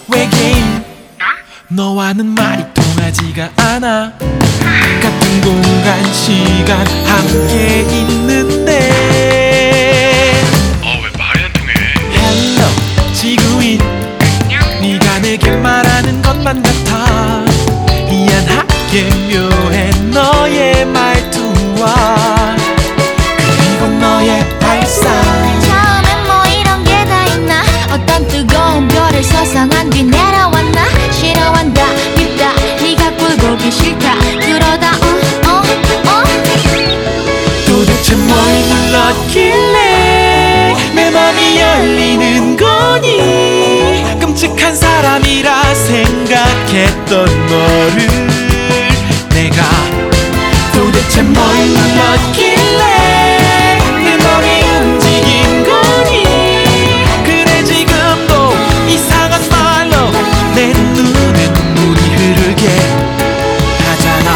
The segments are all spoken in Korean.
외계인 너와는 말이 통하지가 않아. 같은 공간 시간 함께 있는데 왜 말이 안 통해? Hello 지구인 네가 내게 말하는 것만 같아. 희한하게 묘해 너의 말투와 그리고 너의 발상. 처음엔 뭐 이런 게 다 있나. 어떤 뜨거운 별을 서성한 뒤 내려왔나. 싫어한다 밉다 네가 꿀보기 싫다. 그러다 도대체 뭘 눌렀길래 내 맘이 열리는 거니. 끔찍한 사람이라 생각했던 너를 내가 도대체 뭘 눌렀길래 내 맘이 움직인 거니. 그래 지금도 이상한 말로 내 눈에 눈물이 흐르게 하잖아.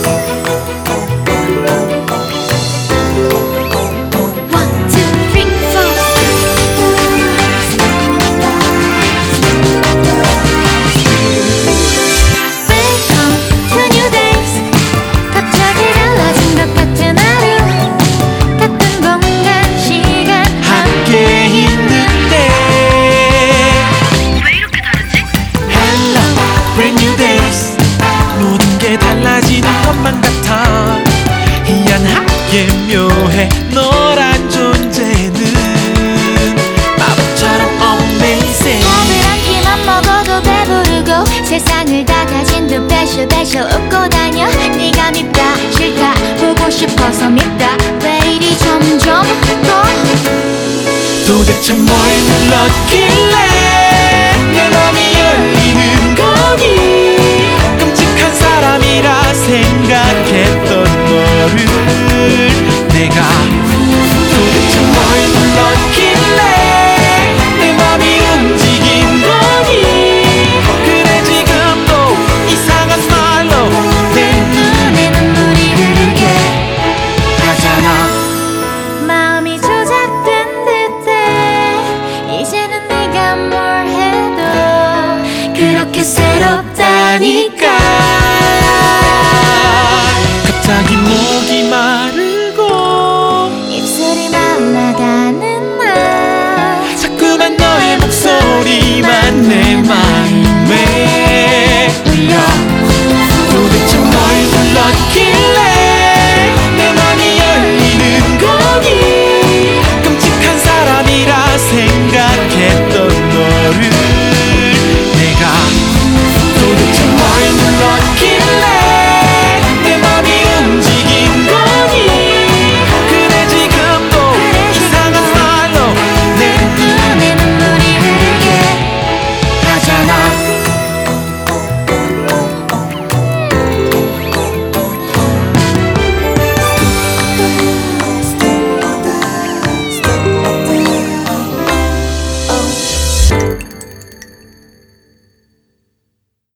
달라지는 것만 같아. 희한하게 묘해 너란 존재는 마법처럼 amazing. 밥을 한 끼만 먹어도 배부르고 세상을 다 가진 듯 배셔배셔 웃고 다녀. 네가 밉다 싫다 보고 싶어서 밉다 왜 이리 점점 더. 도대체 뭘 눌렀길래 내 맘이 열리는 거니. 끔찍한 사람이라 생각했던 너를 내가 도대체 뭘 눌렀길래 내 맘이 움직인 거니. 그래 지금도 이상한 말로 내 눈에 눈물이 흐르게 하잖아. 마음이 조작된 듯해 이제는 네가 뭘 해도 그렇게 새롭다니까.